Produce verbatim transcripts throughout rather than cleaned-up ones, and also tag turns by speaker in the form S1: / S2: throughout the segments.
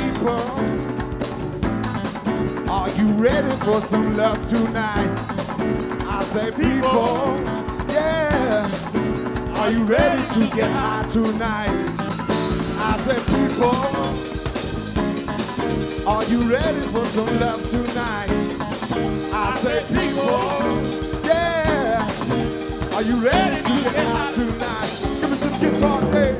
S1: people, are you ready for some love tonight? I say people, yeah, are you ready to get high tonight? I say people, are you ready for some love tonight? I say people, yeah, are you ready to get high tonight? Give me some guitar, hey.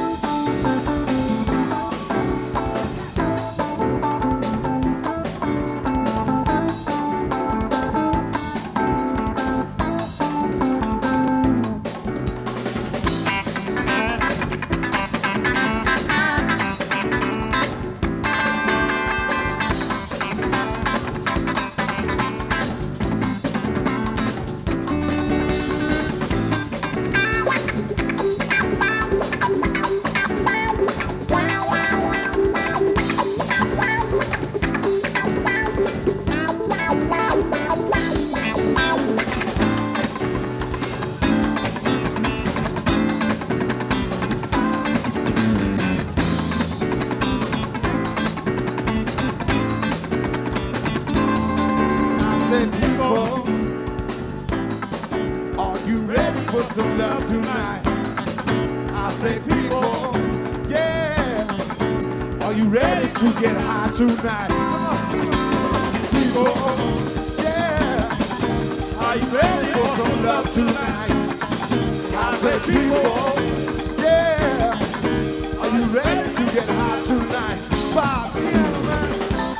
S1: Some love tonight. I say people, yeah, are you ready to get high tonight? People, yeah, are you ready for some love tonight? I say people, yeah, are you ready to get high tonight? Bob, yeah, man.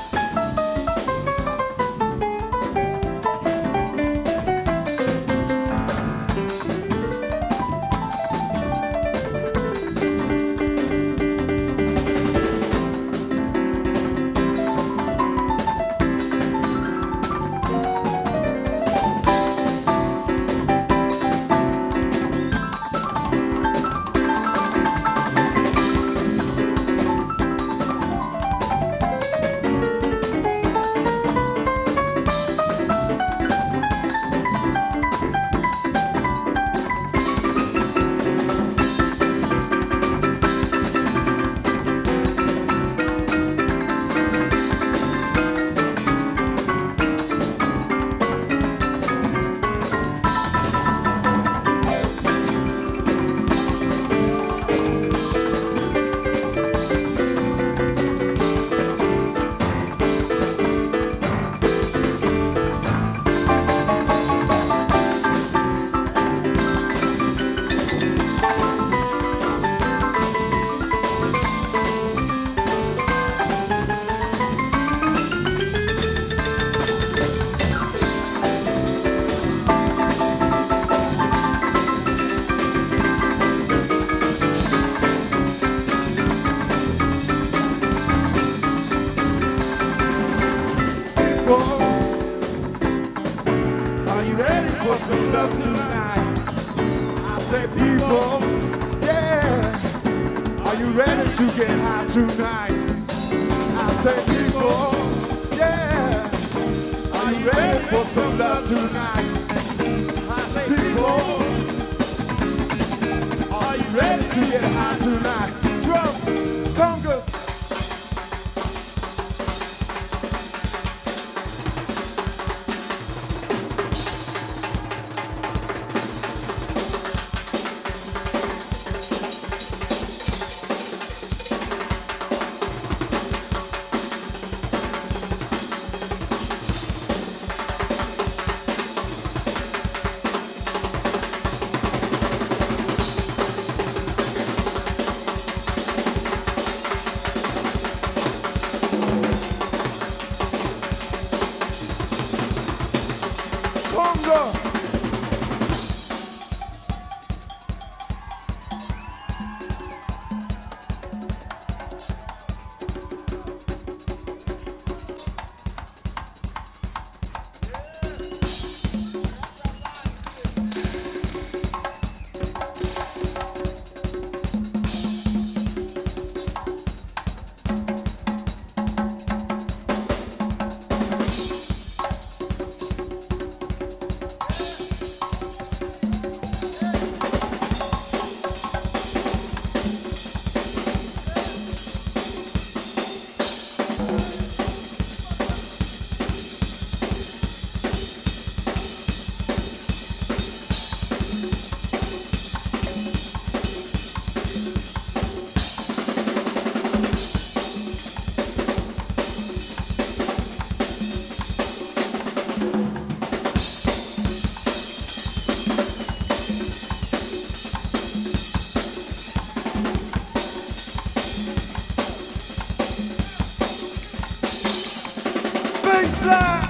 S1: Are you ready for some love tonight? I say people, yeah, are you ready to get high tonight? I say people, yeah, are you ready for some love tonight? I say people, are you ready to get high tonight? Drums, congas. baseline.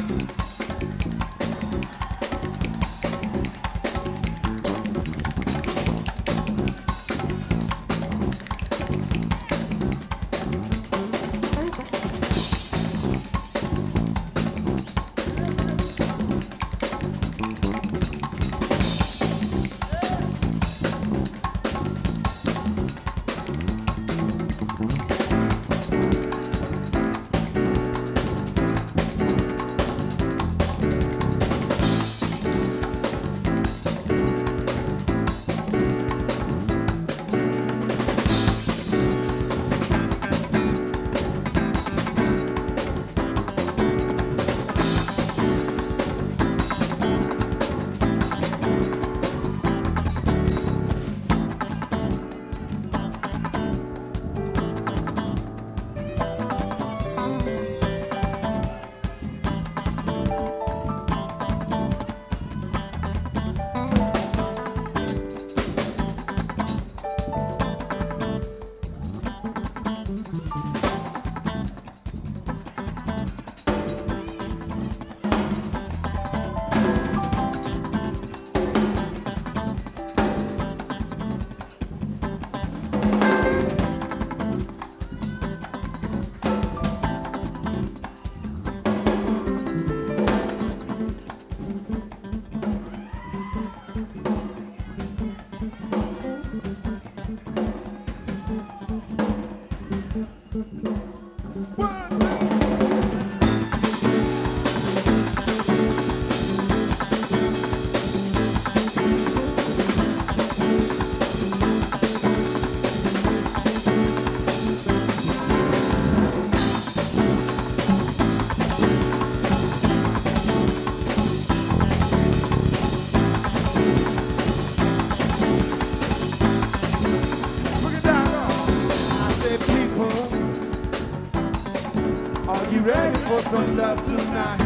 S1: Ready for some love tonight?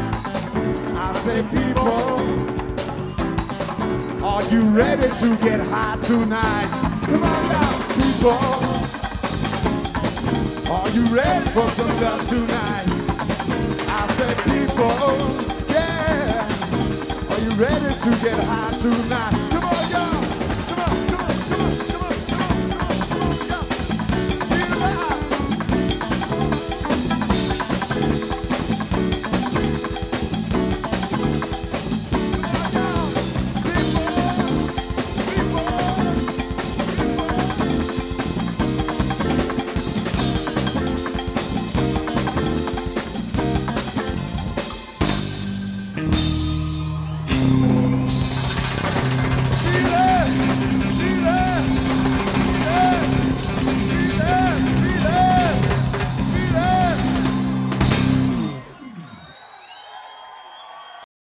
S1: I say, people, are you ready to get high tonight? Come on now, people, are you ready for some love tonight? I say, people, yeah, are you ready to get high tonight?